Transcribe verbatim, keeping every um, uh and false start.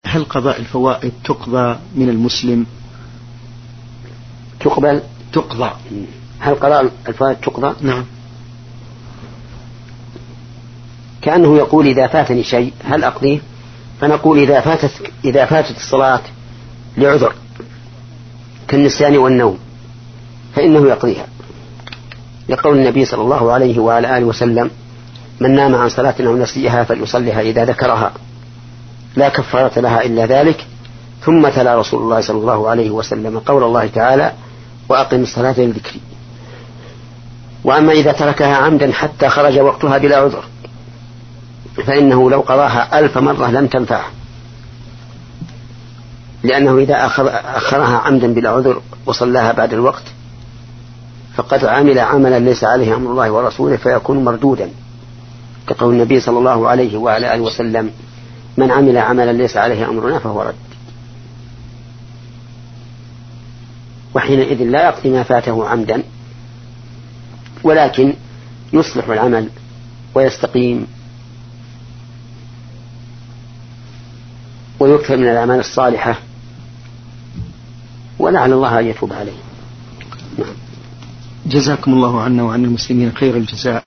هل قضاء الفوائد تقضى من المسلم؟ تقبل تقضى. هل قضاء الفوائد تقضى؟ نعم. كأنه يقول إذا فاتني شيء هل أقضيه؟ فنقول إذا فاتت إذا فاتت الصلاة لعذر كالنسيان والنوم فإنه يقضيها، لقول النبي صلى الله عليه وعلى آله وسلم: من نام عن صلاة أو نسيها فليصلها إذا ذكرها لا كفارة لها إلا ذلك. ثم تلا رسول الله صلى الله عليه وسلم قول الله تعالى: وأقم الصلاة لذكري. وأما إذا تركها عمدا حتى خرج وقتها بلا عذر فإنه لو قضاها ألف مرة لم تنفعه، لأنه إذا أخرها عمدا بلا عذر وصلاها بعد الوقت فقد عمل عملا ليس عليه أمر الله ورسوله فيكون مردودا، كقول النبي صلى الله عليه وعلى آله وسلم: من عمل عملا ليس عليه أمرنا فهو رد. وحينئذ لا يقضي ما فاته عمدا، ولكن يصلح العمل ويستقيم ويكثر من الأعمال الصالحة، ولعل الله أن يتوب عليه. جزاكم الله عنا وعن المسلمين خير الجزاء.